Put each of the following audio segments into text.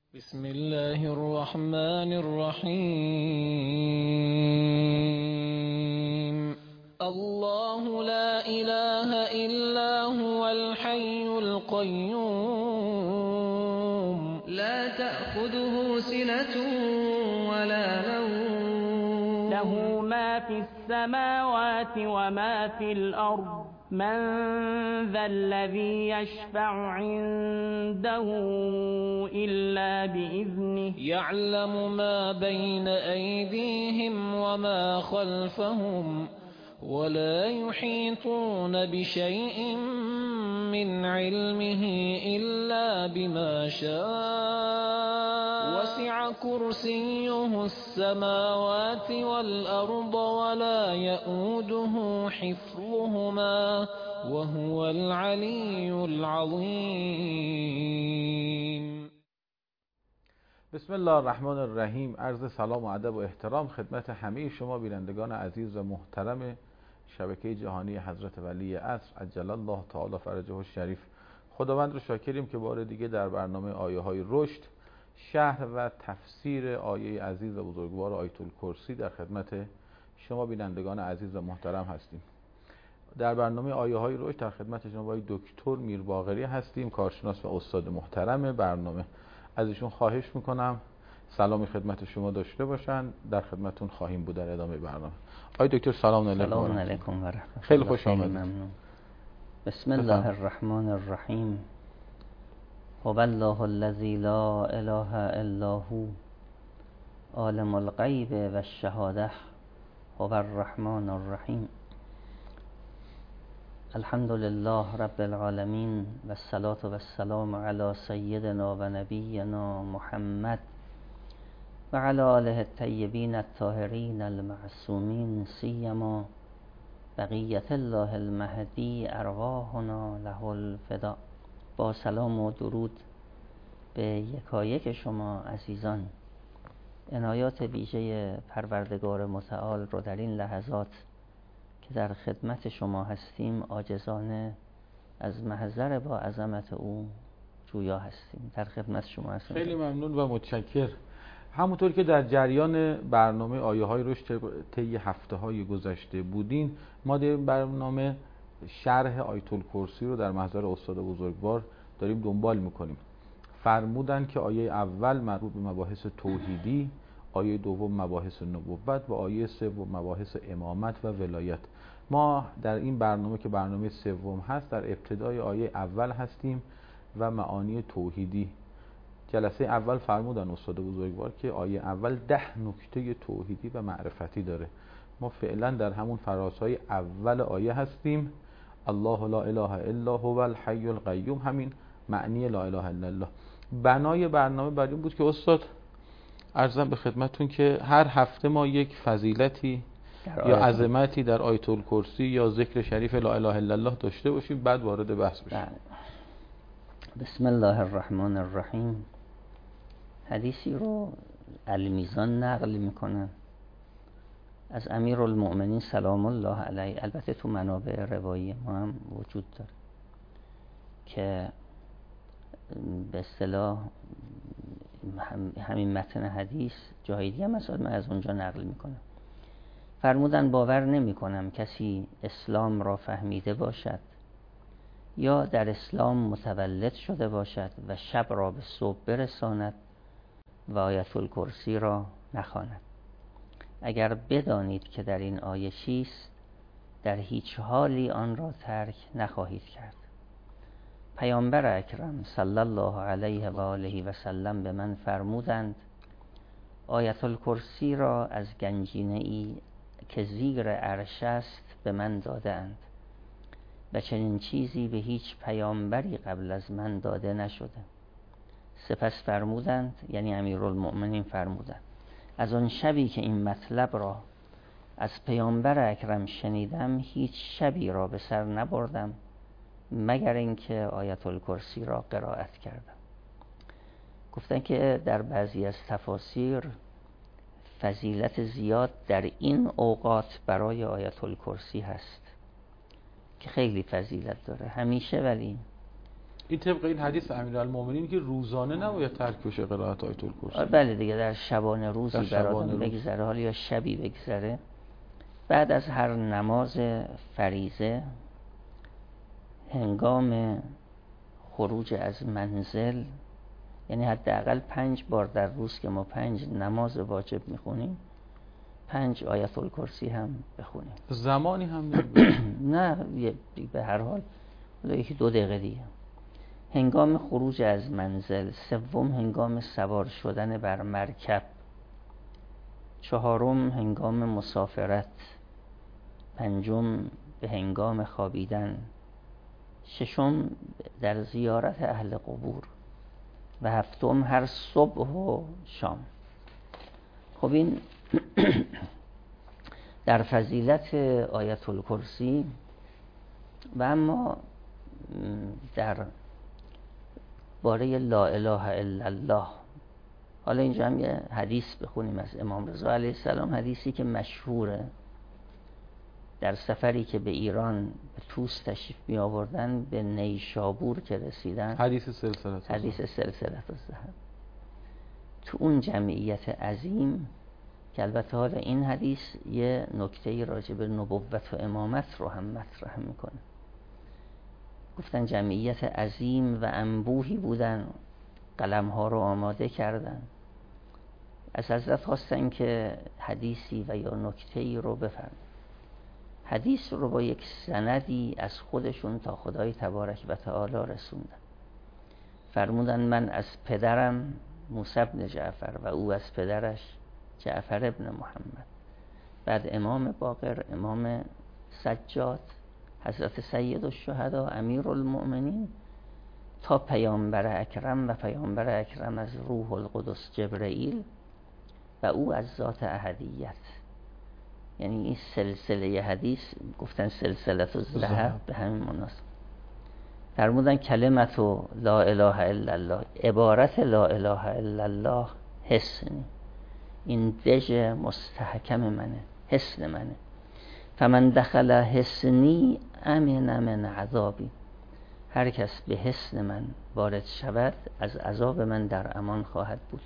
بسم الله الرحمن الرحيم. الله لا إله إلا هو الحي القيوم لا تأخذه سنة ولا نوم له ما في السماوات وما في الأرض من ذا الذي يشفع عنده إلا بإذنه يعلم ما بين أيديهم وما خلفهم ولا يحيطون بشيء من علمه إلا بما شاء وسع كرسيه السماوات والأرض ولا يؤوده حفظهما وهو العلي العظيم. بسم الله الرحمن الرحیم. عرض سلام و ادب و احترام خدمت همه شما بینندگان عزیز و محترم شبکه جهانی حضرت ولی عصر عجل الله تعالی فرجه الشریف. خداوند رو شاکریم که بار دیگه در برنامه آیه های رشد، شرح و تفسیر آیه عزیز و بزرگوار آیت الکرسی در خدمت شما بینندگان عزیز و محترم هستیم. در برنامه آیه های رشد در خدمت جناب دکتر میر باقری هستیم، کارشناس و استاد محترم برنامه. از ایشون خواهش میکنم سلامی خدمت شما داشته باشن، در خدمتون خواهیم بود در ادامه برنامه. آقای دکتر سلام علیکم. سلام علیکم و رحمت الله. خیلی خوش آمدید. ممنون. بسم الله الرحمن الرحیم. هو الله الذی لا اله الا هو عالم الغیب و الشهاده هو الرحمن الرحیم. الحمد لله رب العالمین و الصلاة و السلام علی سیدنا و نبینا محمد و علی آله الطیبین الطاهرین المعصومین، سیما بقیت الله المهدی ارواحنا له الفدا. با سلام و درود به یکایک شما عزیزان، عنایات ویژه پروردگار متعال رو در این لحظات که در خدمت شما هستیم عاجزانه از محضر با عظمت او جویا هستیم. در خدمت شما هستیم. خیلی ممنون و متشکر. همونطور که در جریان برنامه آیه های رشد طی هفته های گذشته بودین، ما در برنامه شرح آیت الکرسی رو در محضر استاد بزرگوار داریم دنبال میکنیم. فرمودن که آیه اول مربوط به مباحث توحیدی، آیه دوم مباحث نبوت و آیه سوم مباحث امامت و ولایت. ما در این برنامه که برنامه سوم هست در ابتدای آیه اول هستیم و معانی توحیدی. جلسه اول فرمودن استاد بزرگوار که آیه اول 10 نکته توحیدی و معرفتی داره. ما فعلا در همون فرازهای اول آیه هستیم. الله لا اله الا هو الحی القیوم، همین معنی لا اله الا الله. بنای برنامه بر این بود که استاد عرضم به خدمتون که هر هفته ما یک فضیلتی یا عظمتی در آیت الکرسی یا ذکر شریف لا اله الا الله داشته باشیم، بعد وارد بحث بشیم. بسم الله الرحمن الرحیم. حدیثی رو المیزان نقل میکنن از امیرالمؤمنین سلام الله علیه، البته تو منابع روایی ما هم وجود داره که به اصطلاح همین متن حدیث جای دیگه مثلا من از اونجا نقل میکنم. فرمودن باور نمی کنم کسی اسلام را فهمیده باشد یا در اسلام متولد شده باشد و شب را به صبح برساند و آیت الکرسی را نخواند. اگر بدانید که در این آیه چیست، در هیچ حالی آن را ترک نخواهید کرد. پیامبر اکرم صلی الله علیه و آله و سلم به من فرمودند آیت الکرسی را از گنجینه ای که زیر عرش است به من دادند و چنین چیزی به هیچ پیامبری قبل از من داده نشده. سپس فرمودند، یعنی امیرالمؤمنین فرمودند، از آن شبی که این مطلب را از پیامبر اکرم شنیدم هیچ شبی را به سر نبردم مگر اینکه آیت الکرسی را قرائت کردم. گفتن که در بعضی از تفاسیر فضیلت زیاد در این اوقات برای آیت الکرسی هست که خیلی فضیلت داره همیشه، ولی این طبق این حدیث امیرالمومنین که روزانه نباید ترک بشه قرائت آیت الکرسی. بله دیگه، در شبانه روزی بر آدم بگذره، حالا یا شبی بگذره، بعد از هر نماز فریضه هنگام خروج از منزل، یعنی حداقل 5 بار در روز که ما 5 نماز واجب میخونیم 5 آیت الکرسی هم بخونیم. زمانی هم نه به هر حال 1-2 دقیقه دیگه. هنگام خروج از منزل، 3 هنگام سوار شدن بر مرکب، 4 هنگام مسافرت، 5 به هنگام خوابیدن، 6 در زیارت اهل قبور و 7 هر صبح و شام. خب این در فضیلت آیت الکرسی. و اما در باره لا اله الا الله، حالا اینجا هم یه حدیث بخونیم از امام رضا علیه السلام، حدیثی که مشهوره. در سفری که به ایران به طوس تشریف می آوردن، به نیشابور که رسیدن، حدیث سلسله الذهب، تو اون جمعیت عظیم که البته حالا این حدیث یه نکته راجع به نبوت و امامت رو هم مطرح میکنه. گفتن جمعیت عظیم و انبوهی بودن، قلم‌ها رو آماده کردن، از حضرت خواستن که حدیثی و یا نکته‌ای رو بفرمایند. حدیث رو با یک سندی از خودشون تا خدای تبارک و تعالی رسوندن. فرمودن من از پدرم موسی بن جعفر و او از پدرش جعفر ابن محمد، بعد امام باقر، امام سجاد، حضرت سید الشهدا، امیر المؤمنین، تا پیامبر اکرم و پیامبر اکرم از روح القدس جبرئیل و او از ذات احدیت. یعنی این سلسله حدیث گفتن سلسله الذهب به همین مناسبت. فرمودن کلمت لا اله الا الله، عبارت لا اله الا الله حسنی، این دژ مستحکم منه، حسن منه. فمن دخل حسنی امن من عذابی، هر کس به حسن من وارد شود از عذاب من در امان خواهد بود.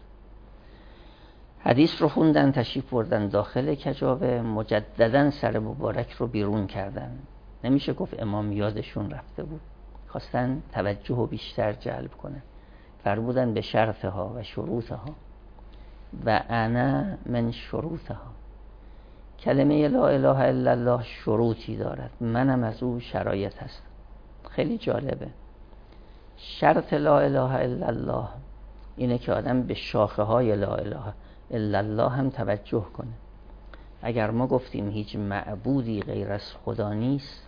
حدیث رو خوندن، تشریف بردن داخل کجاوه، مجددا سر مبارک رو بیرون کردن. نمیشه گفت امام یادشون رفته بود، خواستن توجه رو بیشتر جلب کنه. فرمودن به شرطها و شروطها و انا من شروطها. کلمه لا اله الا الله شروطی دارد، منم از او شرایط هستم. خیلی جالبه. شرط لا اله الا الله اینه که آدم به شاخه های لا اله الا الله هم توجه کنه. اگر ما گفتیم هیچ معبودی غیر از خدا نیست،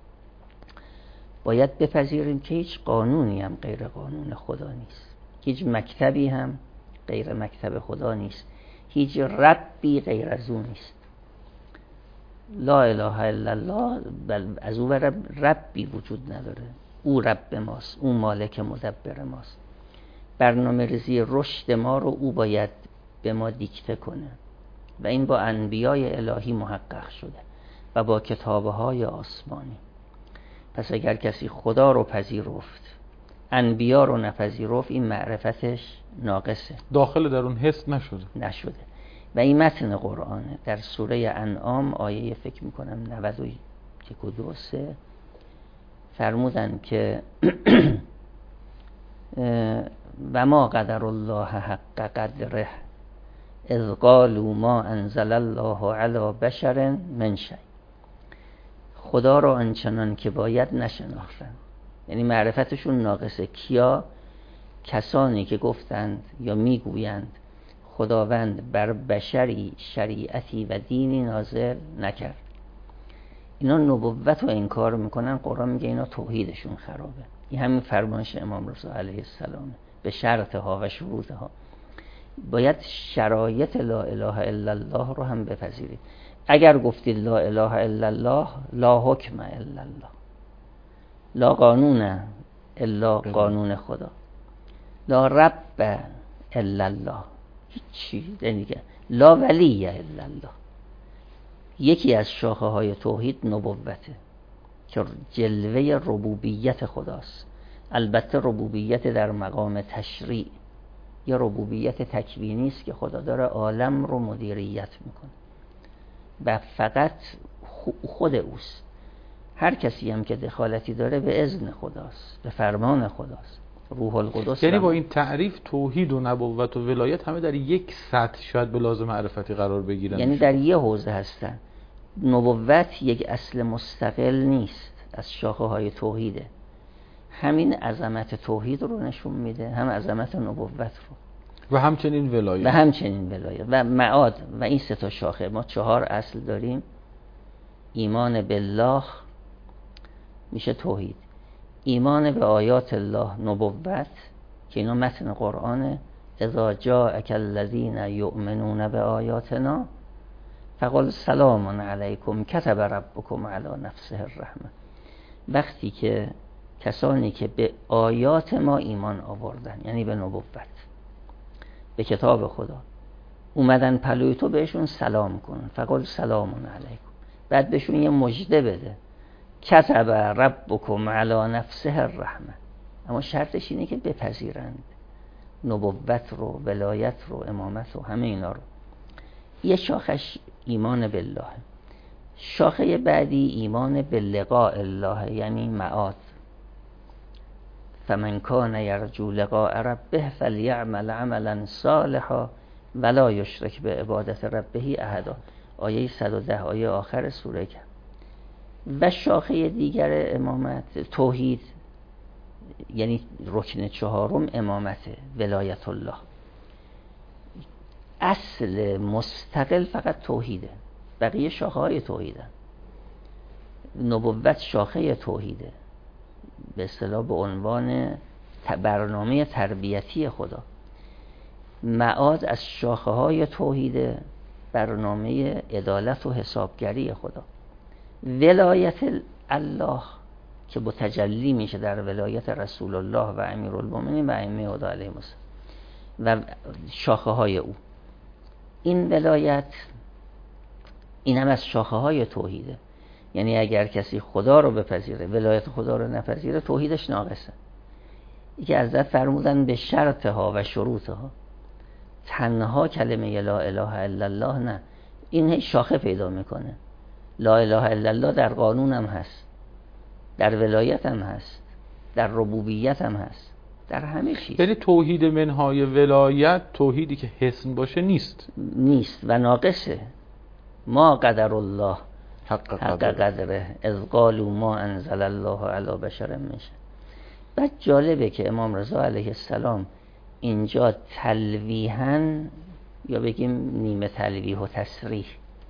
باید بپذیریم که هیچ قانونی هم غیر قانون خدا نیست، هیچ مکتبی هم غیر مکتب خدا نیست، هیچ ربی غیر از او نیست. لا اله الا الله از او ربی وجود نداره، او رب ماست، او مالک مدبر ماست. برنامه ریزی رشد ما رو او باید به ما دیکته کنه و این با انبیای الهی محقق شده و با کتابهای آسمانی. پس اگر کسی خدا رو پذیرفت، انبیا رو نپذیرفت، این معرفتش ناقصه، داخل در اون حس نشده. و این متن قرآنه. در سوره انعام آیه فکر میکنم 91 و 2 فرمودن که و ما قدر الله حق قدره اذ قالوا ما انزل الله علی بشر من شیء. خدا را آنچنان که باید نشناختند، یعنی معرفتشون ناقصه. کیا؟ کسانی که گفتند یا میگویند خداوند بر بشری شریعتی و دینی نازل نکرد. اینا نبوت رو انکار میکنن. قرآن میگه اینا توحیدشون خرابه. این همین فرمایش امام رضا علیه السلام به شرطها و شروطها. باید شرایط لا اله الا الله رو هم بپذیرید. اگر گفتید لا اله الا الله، لا حکم الا الله، لا قانون الا قانون خدا، لا رب الا الله، هیچی دیگه، لا ولی الا الله. یکی از شاخه های توحید نبوته که جلوه ربوبیت خداست. البته ربوبیت در مقام تشریع یا ربوبیت تکوینی است که خدا داره عالم رو مدیریت میکنه و فقط خود اوست. هر کسی هم که دخالتی داره به اذن خداست، به فرمان خداست. روح القدس یعنی با این تعریف توحید و نبوت و ولایت همه در یک سطح شاید به لازم معرفتی قرار بگیرن، یعنی در یه حوزه هستن. نبوت یک اصل مستقل نیست، از شاخه های توحیده. همین عظمت توحید رو نشون میده، هم عظمت نبوت رو و همچنین ولایت و معاد. و این سه تا شاخه، ما 4 اصل داریم. ایمان بالله میشه توحید، ایمان به آیات الله نبوت که اینا متن قرآنه. اذا جاءک الذین یؤمنون بآیاتنا فقل سلام علیکم کتب ربکم علی نفسه الرحمه. وقتی که کسانی که به آیات ما ایمان آوردن، یعنی به نبوت، به کتاب خدا اومدن پلوی تو، بهشون سلام کن. فقل سلام علیکم. بعد بهشون یه مژده بده، کتب ربکم علی نفسه الرحمه. اما شرطش اینه که بپذیرند نبوت رو، ولایت رو، امامت رو، همه اینا رو. یه شاخش ایمان بالله، شاخه بعدی ایمان باللقاء الله، یعنی معاد. فمن کان یرجو لقاء ربه فلیعمل عملا صالحا ولا یشرک بعبادت ربه احدا. آیه 110 آیه آخر سوره کهف. و شاخه دیگر امامت توحید، یعنی رکن 4 امامت، ولایت الله. اصل مستقل فقط توحیده، بقیه شاخه های توحیدن. نبوت شاخه توحیده، به اصطلاح به عنوان برنامه تربیتی خدا. معاد از شاخه های توحیده، برنامه عدالت و حسابگری خدا. ولایت الله که با تجلی میشه در ولایت رسول الله و امیرالمومنین و ائمه هدا علیهم السلام و شاخه های او. این ولایت، این هم از شاخه های توحیده. یعنی اگر کسی خدا رو بپذیره، ولایت خدا رو نپذیره، توحیدش ناقصه. این که حضرت فرمودن به شرطها و شروطها، تنها کلمه لا اله الا الله نه، این شاخه پیدا میکنه. لا اله الا الله در قانون هم هست، در ولایت هم هست، در ربوبیت هم هست، در همه چیز. یعنی توحید منهای ولایت، توحیدی که حسن باشه نیست و ناقصه. ما قدر الله حق قدره اذ قالوا ما انزل الله علی بشر من شیء. بعد جالبه که امام رضا علیه السلام اینجا تلویحاً، یا بگیم نیمه تلویح و تصریح،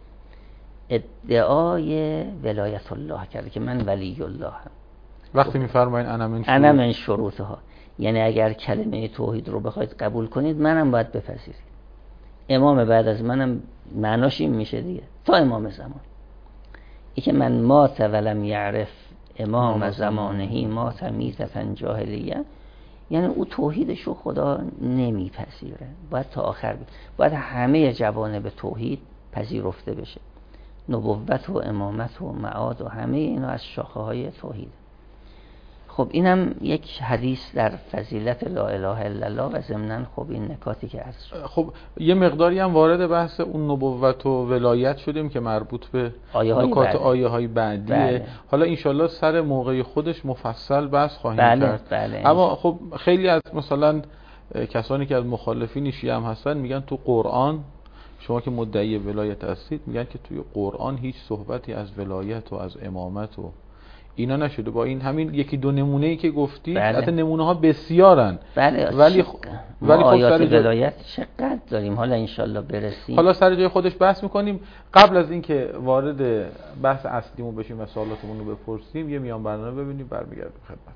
ادعای ولایت الله کرده که من ولی الله هم. وقتی میفرمایین انا من شروطها، یعنی اگر کلمه توحید رو بخواید قبول کنید، منم باید بپذیرید. امام بعد از منم معناش این میشه دیگه، تا امام زمان. ای که من مات ولم یعرف امام زمانهی مات میتة جاهلیه، یعنی او توحیدش رو خدا نمیپذیره. باید تا آخر باید همه جوانب توحید پذیرفته بشه. نبوت و امامت و معاد و همه اینا از شاخه های توحید. خب اینم یک حدیث در فضیلت لا اله الا الله و ضمناً خب این نکاتی که عرض شد. خب یه مقداری هم وارد بحث اون نبوت و ولایت شدیم که مربوط به نکات آیه های بعدیه. بله. حالا انشالله سر موقع خودش مفصل بحث خواهیم کرد. بله. اما خب خیلی از مثلا کسانی که از مخالفین شیعه هم هستن میگن تو قرآن، شما که مدعی ولایت هستید، میگن که توی قرآن هیچ صحبتی از ولایت و از امامت و اینا نشده. با این همین یکی دو نمونه‌ای که گفتید، البته نمونه ها بسیارن، ولی خب آیات ولایت چقدر داریم. حالا انشالله برسیم، حالا سر جای خودش بحث میکنیم. قبل از اینکه وارد بحث اصلیمون بشیم و سوالاتمون رو بپرسیم، یه میان برنامه ببینیم، برمیگردیم خدمت.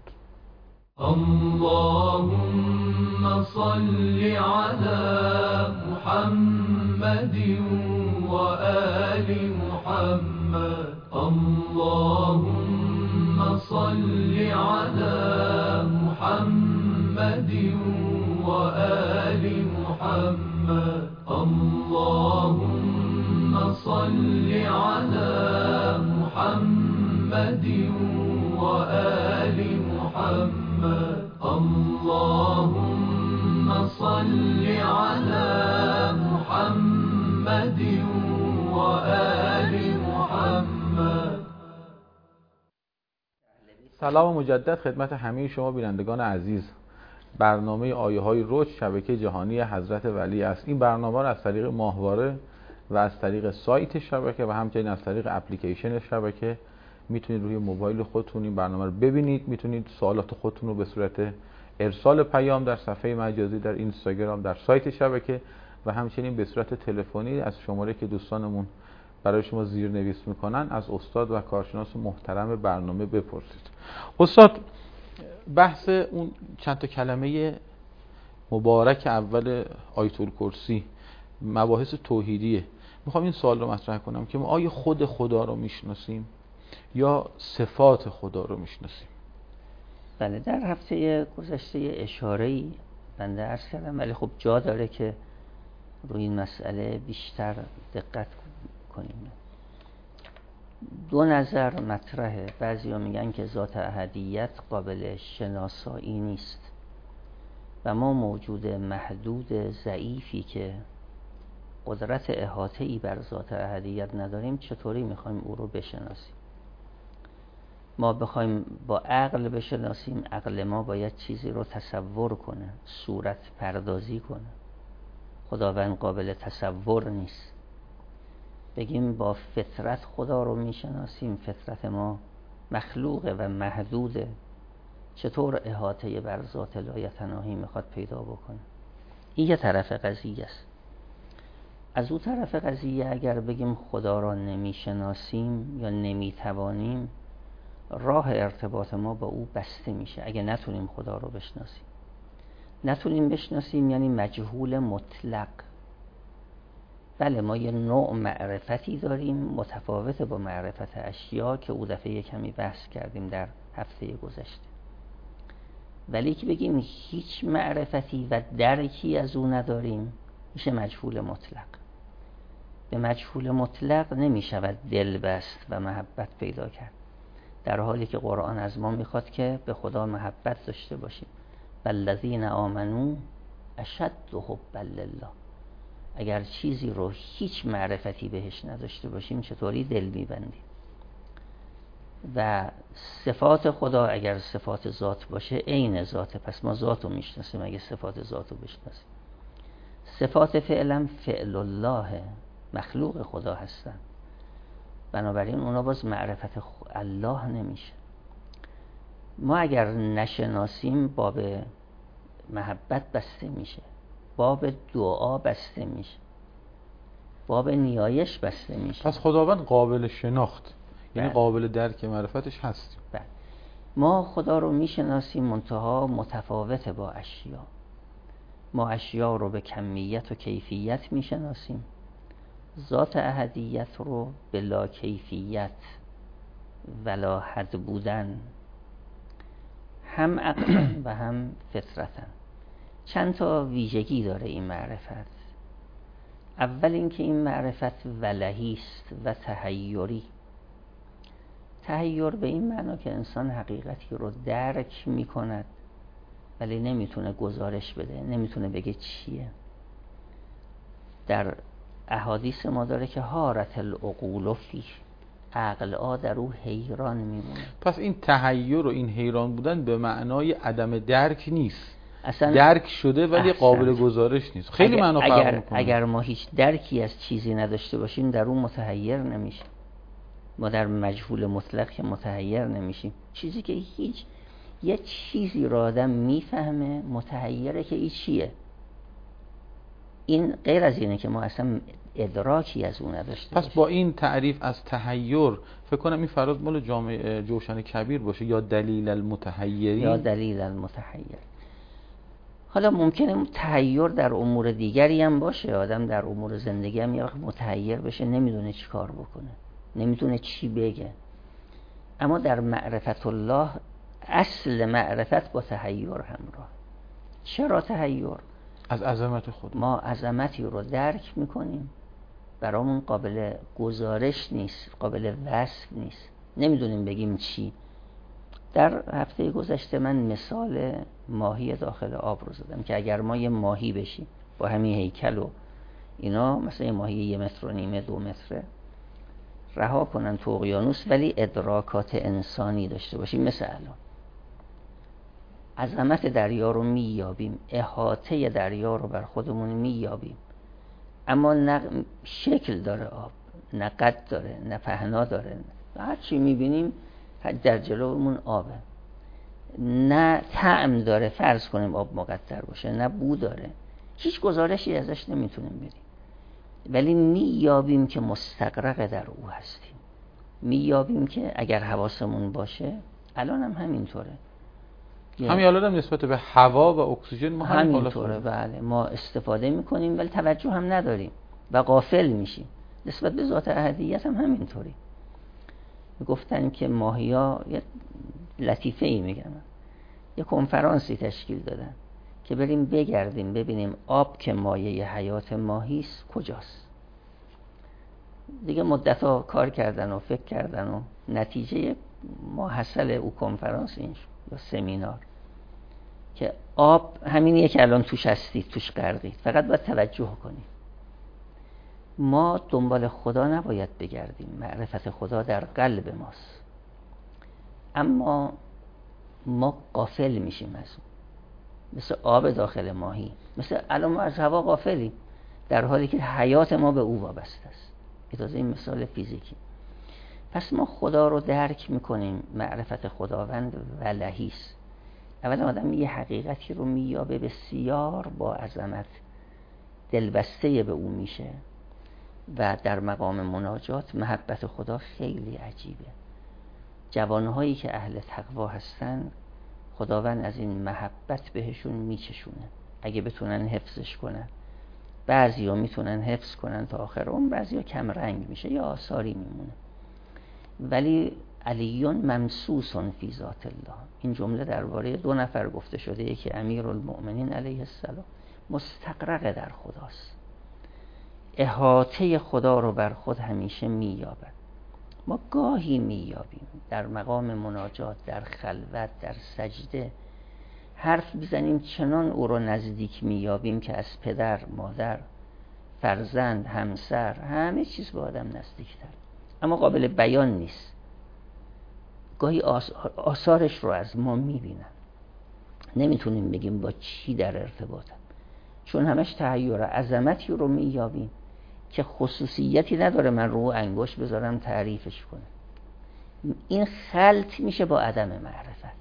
اللهم صل على محمد و آل محمد. اللهم صل على محمد و آل محمد. اللهم صل على محمد و آل محمد. سلام مجدد خدمت همه شما بینندگان عزیز. برنامه آیه های رشد شبکه جهانی حضرت ولی است. این برنامه را از طریق ماهواره و از طریق سایت شبکه و همچنین از طریق اپلیکیشن شبکه میتونید روی موبایل خودتون این برنامه رو ببینید. میتونید سوالات خودتون رو به صورت ارسال پیام در صفحه مجازی در اینستاگرام در سایت شبکه و همچنین به صورت تلفنی از شماره که دوستانمون برای شما زیرنویس میکنن از استاد و کارشناس محترم برنامه بپرسید. استاد، بحث اون چند تا کلمه مبارک اول آیت الکرسی مباحث توحیدیه. میخوام این سوال رو مطرح کنم که ما آیا خود خدا رو میشناسیم یا صفات خدا رو میشناسیم؟ بله، در هفته گذشته اشاره‌ای بنده عرض کردم، ولی خب جا داره که روی این مسئله بیشتر دقت کنیم. دو نظر مطرحه. بعضیا میگن که ذات احدیت قابل شناسایی نیست و ما موجود محدود ضعیفی که قدرت احاطه‌ای بر ذات احدیت نداریم چطوری میخوایم او رو بشناسیم؟ ما بخوایم با عقل بشناسیم، عقل ما باید چیزی رو تصور کنه، صورت پردازی کنه. خداوند قابل تصور نیست. بگیم با فطرت خدا رو میشناسیم، فطرت ما مخلوقه و محدوده، چطور احاطه بر ذات لایتناهی میخواد پیدا بکنه؟ این یه طرف قضیه است. از اون طرف قضیه اگر بگیم خدا را نمیشناسیم یا نمیتوانیم، راه ارتباط ما با او بسته میشه. اگه نتونیم خدا رو بشناسیم، نتونیم بشناسیم یعنی مجهول مطلق. بله، ما یه نوع معرفتی داریم متفاوت با معرفت اشیا که او دفعه کمی بحث کردیم در هفته گذشته، ولی که بگیم هیچ معرفتی و درکی از او نداریم میشه مجهول مطلق. به مجهول مطلق نمیشود دل بست و محبت پیدا کرد، در حالی که قرآن از ما میخواد که به خدا محبت داشته باشیم. والذین آمنوا اشد حبا لله. اگر چیزی رو هیچ معرفتی بهش نداشته باشیم چطوری دل میبندیم؟ و صفات خدا اگر صفات ذات باشه عین ذاته، پس ما ذات رو میشناسیم اگه صفات ذات رو بشناسیم. صفات فعلا فعل الله، مخلوق خدا هستن، بنابراین اونا باز معرفت الله نمیشه. ما اگر نشناسیم باب محبت بسته میشه، باب دعا بسته میشه، باب نیایش بسته میشه. پس خداوند قابل شناخت، یعنی بله. قابل درک معرفتش هستیم. بله. ما خدا رو میشناسیم، منتها متفاوته با اشیا. ما اشیا رو به کمیت و کیفیت میشناسیم، ذات احدیت رو بلا کیفیت ولا حد بودن، هم عقلا و هم فطرتا. چند تا ویژگی داره این معرفت. اول اینکه این معرفت ولهی است و تحیری. تحیر به این معنا که انسان حقیقتی رو درک میکند ولی نمیتونه گزارش بده، نمیتونه بگه چیه. در احادیث ما داره که حارت العقول فیه، عقل در او حیران میمونه. پس این تحیر و این حیران بودن به معنای عدم درک نیست، اصلا درک شده ولی قابل گزارش نیست. خیلی معنا فرق میکنه. اگر ما هیچ درکی از چیزی نداشته باشیم در اون متحیر نمیشیم. ما در مجهول مطلق که متحیر نمیشیم. چیزی که هیچ یه چیزی رو آدم میفهمه متحیره که این چیه. این غیر از اینه که ما اصلا ادراکی از اون نداشته پس با این تعریف از تحیر فکر کنم این فراز مال جامع جوشن کبیر باشه، یا دلیل المتحیرین، یا دلیل المتحیر. حالا ممکنه تحیر در امور دیگری هم باشه، آدم در امور زندگی هم یه وقت متحیر بشه، نمیدونه چی کار بکنه، نمیدونه چی بگه. اما در معرفت الله اصل معرفت با تحیر همراه. چرا تحیر؟ از عظمت خود. ما عظمتی رو درک میکنیم، برامون قابل گزارش نیست، قابل وصف نیست، نمیدونیم بگیم چی. در هفته گذشته من مثال ماهی داخل آب رو زدم که اگر ما یه ماهی بشیم با همین هیکل و اینا، مثلا یه ماهی 1.5 متر 2 متره، رها کنن تو اقیانوس، ولی ادراکات انسانی داشته باشیم. مثل الان عظمت دریا رو مییابیم، احاطه دریا رو بر خودمون مییابیم، اما نه شکل داره آب، نه قد داره، نه پهنا داره، هر چی میبینیم در جلومون آبه. نه طعم داره، فرض کنیم آب مقطر باشه، نه بو داره، هیچ گزارشی ازش نمیتونیم بدیم، ولی مییابیم که مستغرق در او هستیم. مییابیم که اگر حواسمون باشه، الان هم همینطوره، همین الان هم نسبت به هوا و اکسیژن ما همینطوره. بله، ما استفاده میکنیم ولی توجه هم نداریم و غافل میشیم. نسبت به ذات احدیت هم همینطوری. گفتن که ماهیا یه لطیفه ای میگن، یه کنفرانسی تشکیل دادن که بریم بگردیم ببینیم آب که مایه حیات ماهیست کجاست. دیگه مدت‌ها کار کردن و فکر کردن و نتیجه ماحصل او کنفرانس این شد یا سمینار که آب همینیه که الان توش هستید، توش غرقید، فقط باید توجه کنید. ما دنبال خدا نباید بگردیم، معرفت خدا در قلب ماست، اما ما غافل میشیم از اون، مثل آب داخل ماهی، مثل الان ما از هوا غافلیم در حالی که حیات ما به او وابسته است. اجازه این مثال فیزیکی. پس ما خدا رو درک میکنیم، معرفت خداوند ولهیست. اولا آدم یه حقیقتی رو مییابه بسیار با عظمت، دلبسته به او میشه و در مقام مناجات محبت خدا خیلی عجیبه. جوانهایی که اهل تقوا هستن، خداوند از این محبت بهشون میچشونه اگه بتونن حفظش کنن. بعضیا میتونن حفظ کنن تا آخر عمر، بعضیا کم رنگ میشه یا آثاری میمونه. ولی علیون ممسوس فی ذات الله، این جمله درباره 2 نفر گفته شده، یکی امیرالمؤمنین علیه السلام، مستغرق در خداست، احاطه خدا رو بر خود همیشه مییابد. ما گاهی مییابیم در مقام مناجات، در خلوت، در سجده حرف بزنیم، چنان او رو نزدیک مییابیم که از پدر، مادر، فرزند، همسر، همه چیز با آدم نزدیکتر، اما قابل بیان نیست. گاهی آثارش رو از ما میبینن، نمیتونیم بگیم با چی در ارتباطن، چون همش تحیر عظمتی رو مییابیم که خصوصیتی نداره من رو انگشت بذارم تعریفش کنم. این خلط میشه با عدم معرفت.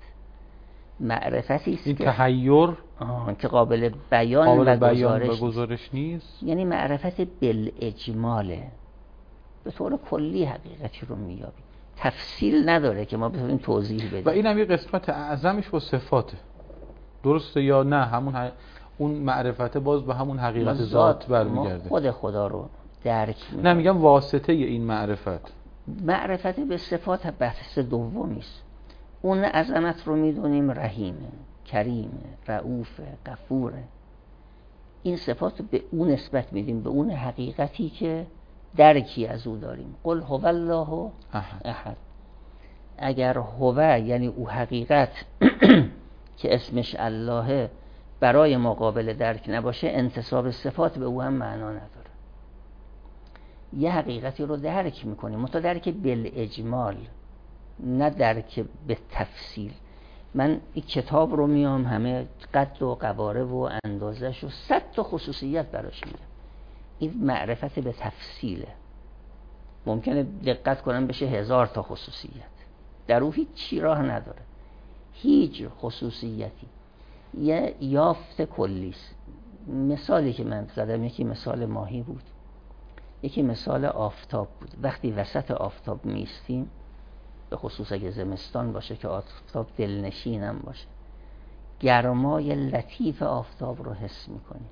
معرفتی است این که تحیر که قابل بیان و گزارش نیست، یعنی معرفت بالاجماله، به طور کلی حقیقتی رو مییابیم، تفصیل نداره که ما بتونیم توضیح بدیم. و این هم یه قسمت اعظمش با صفاته، درسته یا نه؟ همون اون معرفت باز به همون حقیقت ذات برمیگرده. خود خدا رو درک می‌کنیم. نه میگم واسطه این معرفت به صفات بحث دومی است. اون عظمت رو میدونیم رحیمه، کریمه، رؤوفه، غفوره. این صفات به اون نسبت میدیم، به اون حقیقتی که درکی از او داریم. قل هو الله احد. اگر هو یعنی او حقیقت که اسمش اللهه برای ما قابل درک نباشه، انتساب صفات به او هم معنا نداره. یه حقیقتی رو درک میکنیم، منتها درک بالاجمال، نه درک به تفصیل. من این کتاب رو میام همه قد و قواره و اندازش و 100 تا خصوصیت براش میگم. این معرفت به تفصیله. ممکنه دقت کنم بشه 1000 تا خصوصیت، در او هیچ چی راه نداره، هیچ خصوصیتی. یه یافت کلیست. مثالی که من زدم یکی مثال ماهی بود، یکی مثال آفتاب بود. وقتی وسط آفتاب میستیم، به خصوص اگه زمستان باشه که آفتاب دلنشینم باشه، گرمای لطیف آفتاب رو حس میکنیم،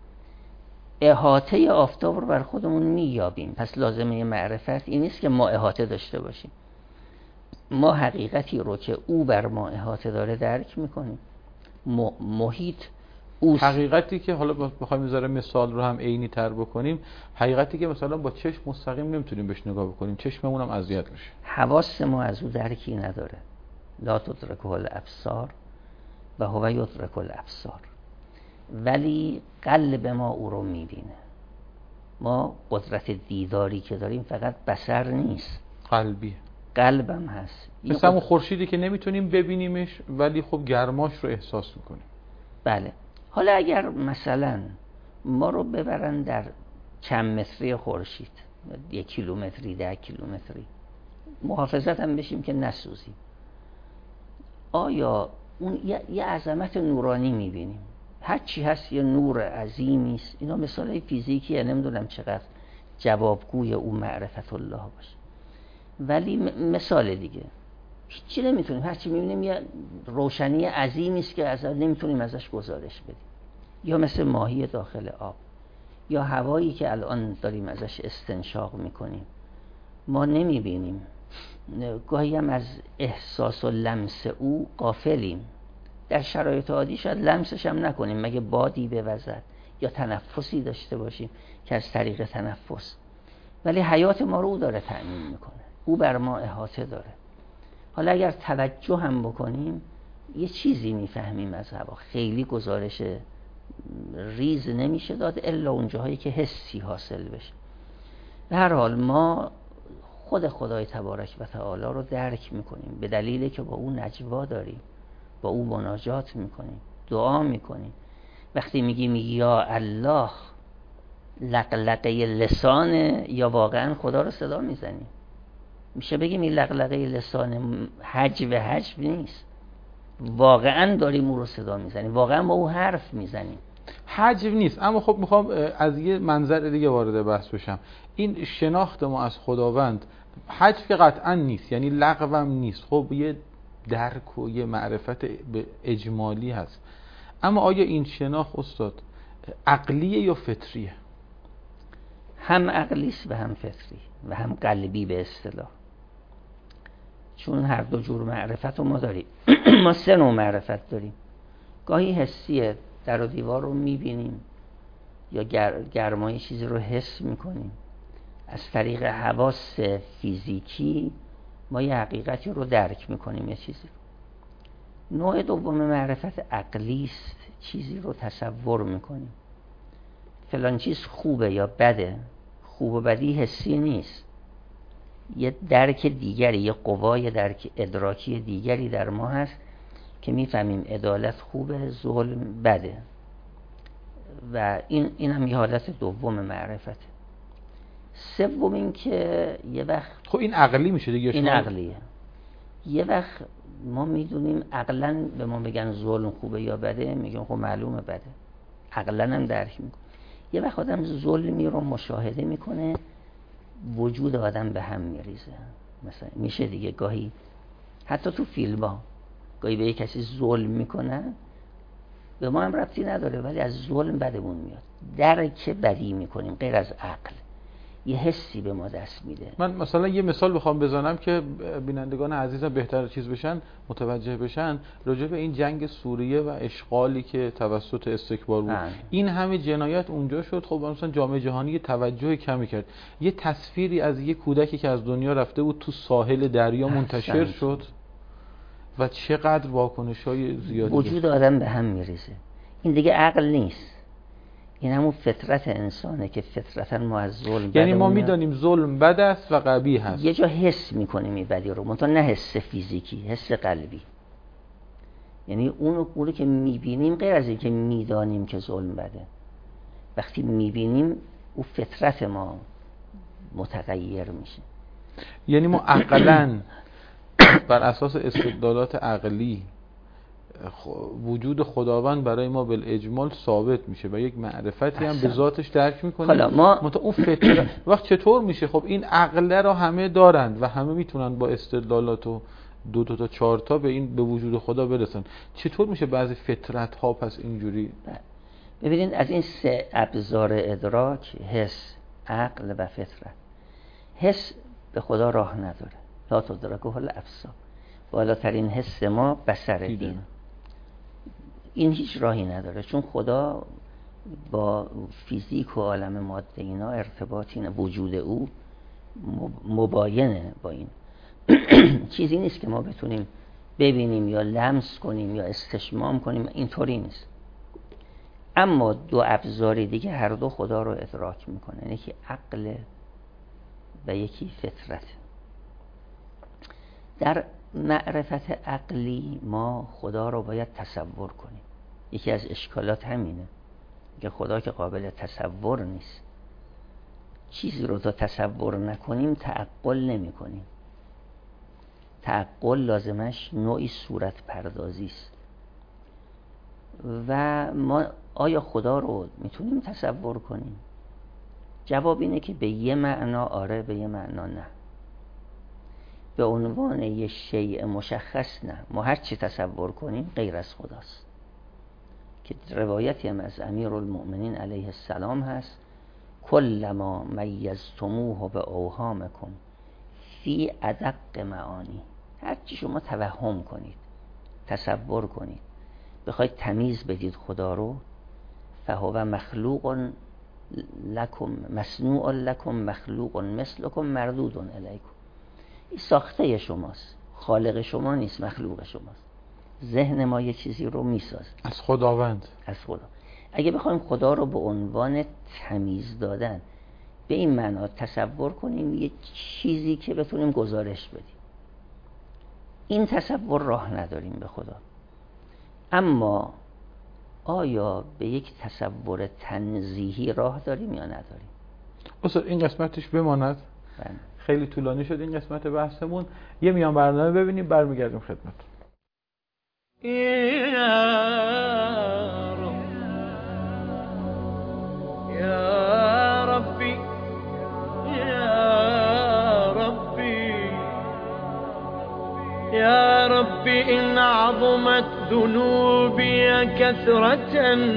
احاطه آفتاب رو بر خودمون مییابیم. پس لازمه معرفت این نیست که ما احاطه داشته باشیم، ما حقیقتی رو که او بر ما احاطه داره درک میکنیم. محیط اوست. حقیقتی که حالا بخوایم بذاره مثال رو هم عینی تر بکنیم، حقیقتی که مثلا با چشم مستقیم نمیتونیم بهش نگاه بکنیم، چشممون هم اذیت میشه، حواس ما از او درکی نداره. لا تدرکه الابصار و هو یدرک الابصار، ولی قلب ما او رو میبینه. ما قدرت دیداری که داریم فقط بصر نیست، قلبی، قلبم هست. مثل همون خورشیدی که نمیتونیم ببینیمش ولی خب گرماش رو احساس میکنیم. بله. حالا اگر مثلا ما رو ببرن در چند متری خورشید، 1 کیلومتری، 10 کیلومتری، محافظت هم بشیم که نسوزیم، آیا اون یه عظمت نورانی میبینیم؟ هر چی هست یه نور عظیمی است. اینا مثالای فیزیکیه، نمیدونم چقدر جوابگوی اون معرفت الله باشه. ولی مثال دیگه هیچی نمیتونیم، هر چی میبینیم یه روشنی عظیمی است که نمیتونیم ازش گزارش بدیم. یا مثل ماهی داخل آب، یا هوایی که الان داریم ازش استنشاق میکنیم، ما نمیبینیم، گاهی هم از احساس و لمس او غافلیم. در شرایط عادی شاید لمسش هم نکنیم مگه بادی بوزد یا تنفسی داشته باشیم که از طریق تنفس، ولی حیات ما رو او داره تأمین میکنه، او بر ما احاطه داره. حالا اگر توجه هم بکنیم یه چیزی میفهمیم از هوا، خیلی گزارش ریز نمیشه داد الا اون جاهایی که حسی حاصل بشه. به هر حال ما خود خدای تبارک و تعالی رو درک میکنیم به دلیلی که با او نجوا داریم، با او مناجات میکنیم، دعا میکنیم. وقتی میگیم یا الله، لقلقه لسانه یا واقعا خدا رو صدا میزنیم؟ میشه بگیم این لقلقه لسان حجو نیست، واقعا داریم او رو صدا میزنیم، واقعا با او حرف میزنیم. حجو نیست. اما خب میخوام از یه منظر دیگه وارد بحث بشم. این شناخت ما از خداوند حجو که قطعا نیست، یعنی لغوم نیست، خب یه درک و یه معرفت اجمالی هست. اما آیا این شناخت استاد عقلیه یا فطریه؟ هم عقلی است و هم فطری و هم قلبی به اصطلاح، چون هر دو جور معرفت رو ما داریم. ما 3 نوع معرفت داریم. گاهی حسیه، در و دیوار رو میبینیم یا گرمای چیزی رو حس میکنیم، از طریق حواس فیزیکی ما یه حقیقتی رو درک میکنیم، یه چیزی رو. نوع دوم معرفت عقلی است، چیزی رو تصور میکنیم، فلان چیز خوبه یا بده. خوب و بدی حسی نیست، یه درک دیگری، یه قوای درک ادراکی دیگری در ما هست که میفهمیم عدالت خوبه، ظلم بده. و این هم یه حالت دوم معرفت. سوم این که یه وقت خب این عقلی میشه دیگه. این عقلیه. یه وقت ما میدونیم عقلاً به ما بگن ظلم خوبه یا بده، میگیم خب معلومه بده، عقلاً هم درک میکنه. یه وقت آدم ظلمی رو مشاهده میکنه، وجود آدم به هم میریزه. مثلا میشه دیگه گاهی حتی تو فیلم ها گاهی به یک کسی ظلم میکنن، به ما هم ربطی نداره ولی از ظلم بدمون میاد، درک بدی میکنیم غیر از عقل، یه حسی به ما دست میده. من مثلا یه مثال بخوام بزنم که بینندگان عزیزم بهتر چیز بشن، متوجه بشن، راجع به این جنگ سوریه و اشغالی که توسط استکبار بود. این همه جنایت اونجا شد. خب مثلا جامعه جهانی توجه کمی کرد. یه تصویری از یه کودکی که از دنیا رفته بود تو ساحل دریا منتشر شد و چقدر واکنش‌های زیادی وجود آدم به هم میریزه. این دیگه عقل نیست، این همون فطرت انسانه که فطرتا ما از ظلم، یعنی ما میدانیم ظلم بد است و قبیح هست، یه جا حس میکنیم این بدی رو، منتها نه حس فیزیکی، حس قلبی. یعنی اونو که میبینیم غیر از این که میدانیم که ظلم بده، وقتی میبینیم او فطرت ما متغیر میشه. یعنی ما عقلاً بر اساس استدلالات عقلی وجود خداوند برای ما بالاجمال ثابت میشه و یک معرفتی هم به ذاتش درک میکنیم. حالا ما اون فطرت وقت چطور میشه؟ خب این عقله رو همه دارند و همه میتونن با استدلالات و 2 تا 4 تا به وجود خدا برسن. چطور میشه بعضی فطرت ها پس اینجوری؟ ببینید از این 3 ابزار ادراک، حس، عقل و فطرت، حس به خدا راه نداره، لا تدرکه الابصار، بالاترین حس ما بصر دین، این هیچ راهی نداره، چون خدا با فیزیک و عالم ماده اینا ارتباطی نه، وجود او مباینه با این. چیزی نیست که ما بتونیم ببینیم یا لمس کنیم یا استشمام کنیم، اینطوری نیست. اما دو ابزار دیگه هر دو خدا رو ادراک میکنه، یکی عقل و یکی فطرت. در معرفت عقلی ما خدا رو باید تصور کنیم. یکی از اشکالات همینه که خدا که قابل تصور نیست. چیزی رو تا تصور نکنیم تعقل نمی کنیم. تعقل لازمش نوعی صورت پردازی است. و ما آیا خدا رو میتونیم تصور کنیم؟ جواب اینه که به یه معنا آره، به یه معنا نه. به عنوان یه شیء مشخص نه. ما هر چی تصور کنیم غیر از خداست. که روایتی هم از امیرالمؤمنین علیه السلام هست: کلما میزتموه به اوهامکم فی ادق معانی. هر چی شما توهم کنید، تصور کنید، بخواید تمیز بدید خدا رو، فهو مخلوق لکم مصنوع لکم مخلوق مثلکم مردود الیکم. این ساخته شماست، خالق شما نیست، مخلوق شماست. ذهن ما یه چیزی رو میسازه از خداوند، از خدا. اگه بخوایم خدا رو به عنوان تمیز دادن به این معنا تصور کنیم، یه چیزی که بتونیم گزارش بدیم، این تصور راه نداریم به خدا. اما آیا به یک تصور تنزیهی راه داریم یا نداریم؟ استاد این قسمتش بماند. بله. خیلی طولانی شد این قسمت بحثمون. یه میان برنامه ببینیم، برمیگردیم خدمتتون. يا ربي يا ربي يا ربي إن عظمت ذنوبي كثرة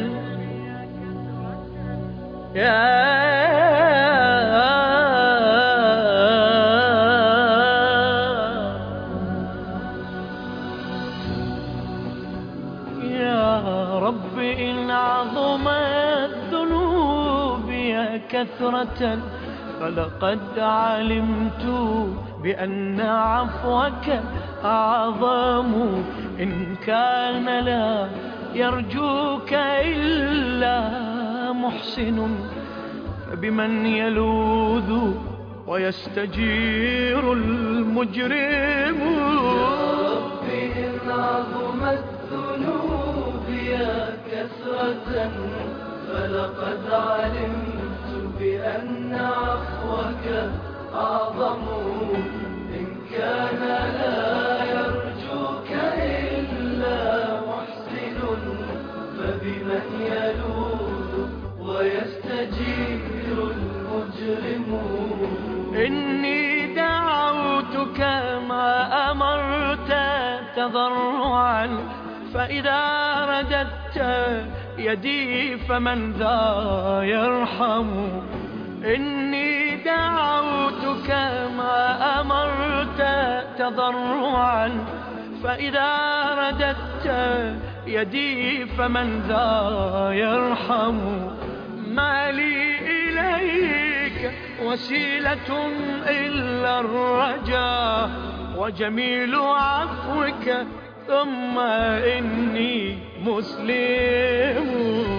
يا ربي إن عظمت ذنوبي كثرة فلقد علمت بأن عفوك أعظم إن كان لا يرجوك إلا محسن فبمن يلوذ ويستجير المجرم. يا ربي إن عظمت ذنوبي كثرة فلقد علمت بأن عفوك أعظم إن كان لا يرجوك إلا محسن فبمن يلوذ ويستجير المجرم. إني دعوتك ما أمرت تضرعا فإذا رددت يدي فمن ذا يرحم. إني دعوتك ما أمرت تضرعا فإذا رددت يدي فمن ذا يرحم. ما لي إليك وسيلة إلا الرجاء وجميل عفوك ثم إني مسلم.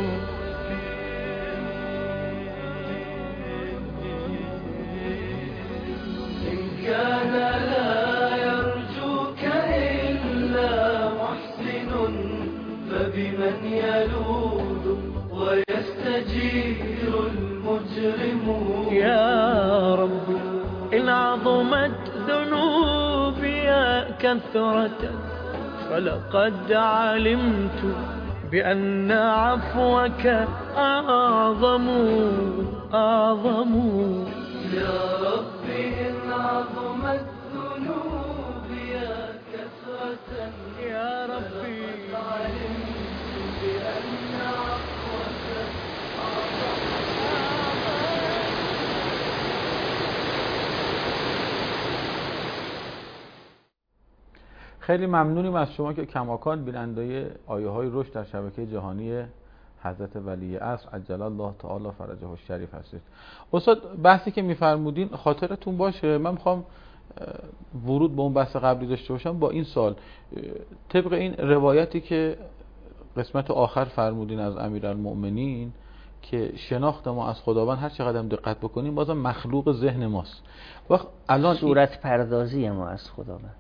إن كان لا يرجوك إلا محسن فبمن يلوذ ويستجير المجرم. يا رب إن عظمت ذنوبي كثرة فلقد علمت بأن عفوك أعظم أعظم. يا ربي إن عظمت ذنوبي كثرة يا ربي علمت بأن عفوك أعظم. خیلی ممنونیم از شما که کماکان بیننده آیه های رشد در شبکه جهانی حضرت ولی عصر عجل الله تعالی فرجه الشریف هستید. استاد بحثی که میفرمودین خاطرتون باشه، من میخوام ورود به اون بحث قبلی داشته باشم با این سال. طبق این روایتی که قسمت آخر فرمودین از امیرالمؤمنین که شناخت ما از خداوند هر چقدر هم دقت بکنیم بازم مخلوق ذهن ماست. وقت الان صورت پردازی ما از خداوند،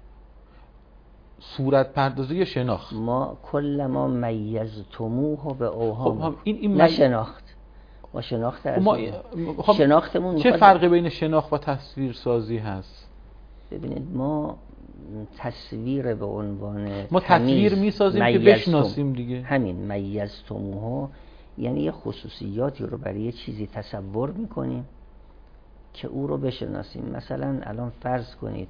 صورت پردازی یا شناخت، ما کل ما میزتموه به اوهام، این نه شناخت. ما شناخت از شناختمون چه فرقی بین شناخت و تصویر سازی هست؟ ببینید ما تصویر به عنوان ما تصویر میسازیم که بشناسیم دیگه. همین میزتموه یعنی یه خصوصیاتی رو برای یه چیزی تصور میکنیم که او رو بشناسیم. مثلا الان فرض کنید